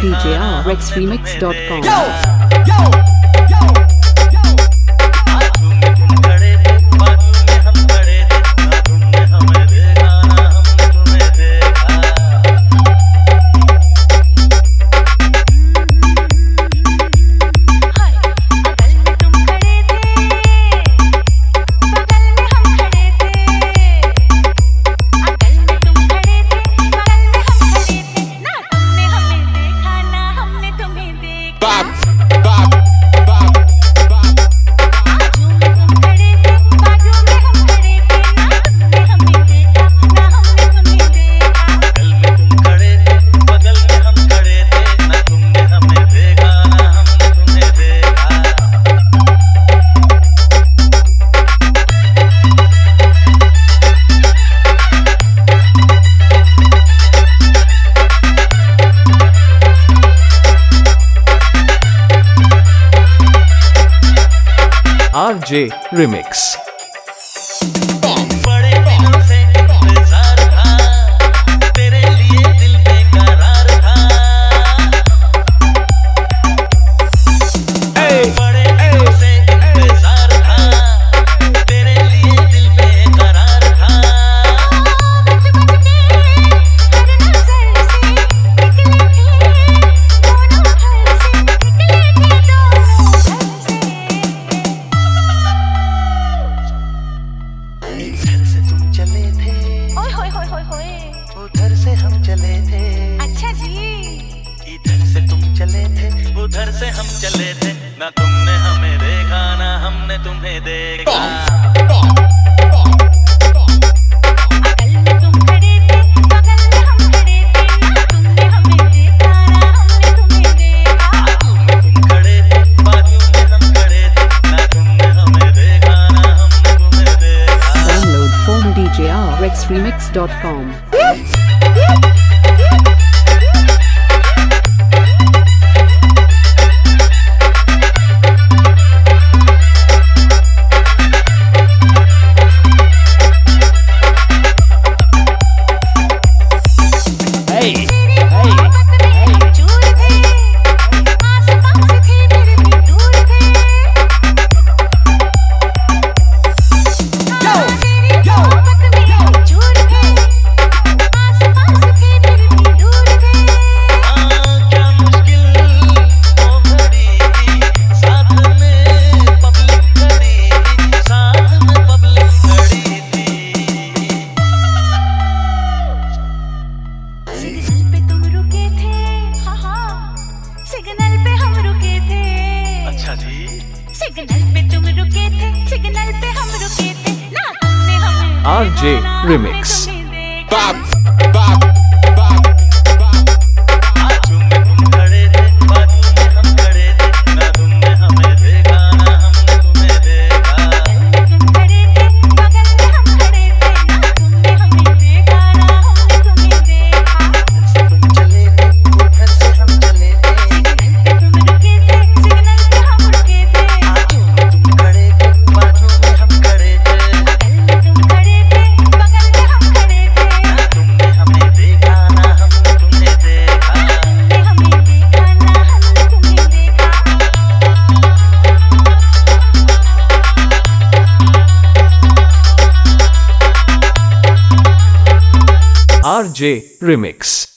djrxremix.com. RJ Remix। बड़े दिनों से इंतजार था, तेरे लिए दिल बेकरार था। बड़े दिनों से इंतजार था, तेरे लिए दिल बेकरार था। इधर से तुम चले थे, ओए होए होए होए होए, उधर से हम चले थे। अच्छा जी। इधर से तुम चले थे, उधर से हम चले थे। ना तुमने हमें देखा, ना हमने तुम्हें देखा। अकल में तुम खड़े थे, बगल में हम खड़े थे। ना तुमने हमें देखा, ना हमने तुम्हें देखा। बाजू में तुम खड़े थे, बाजू में हम खड़े थे। ना तुमने हमें देखा, ना हमने तुम्हें देखा। Download from djrxremix.com. सिग्नल पे हम रुके थे। अच्छा जी। सिग्नल पे तुम रुके थे, सिग्नल पे हम रुके थे। ना तुमने हमें RJ देखा, ना हमने Remix। तुम्हें देखा। बाजू में तुम खड़े थे, बाजू में हम खड़े थे। ना तुमने हमें देखा, ना हमने तुम्हें देखा। अकल में तुम खड़े थे, बगल में हम खड़े थे। ना तुमने हमें देखा, ना हमने तुम्हें देखा। इधर से तुम चले थे, उधर से हम चले थे। सिग्नल पे तुम रुके थे, सिग्नल पे हम रुके थे। बाजू में तुम खड़े थे, बाजू में हम खड़े थे। अकल में तुम खड़े थे, बगल में हम खड़े थे। ना तुमने हमें देखा, ना हमने तुम्हें देखा। तुमने हमें देखा, ना हमने तुम्हें देखा। RJ Remix।